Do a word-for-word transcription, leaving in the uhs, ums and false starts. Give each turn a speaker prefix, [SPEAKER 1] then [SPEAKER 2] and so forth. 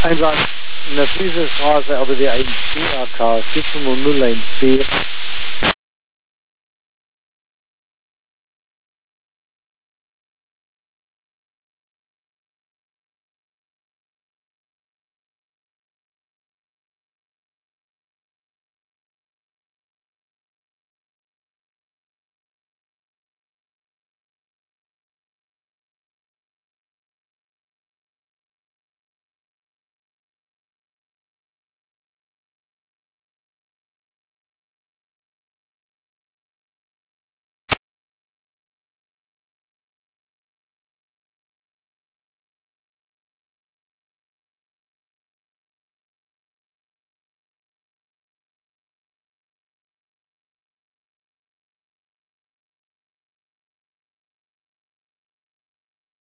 [SPEAKER 1] Einsatz in der Friesestraße, aber die eins B A K sieben null eins B.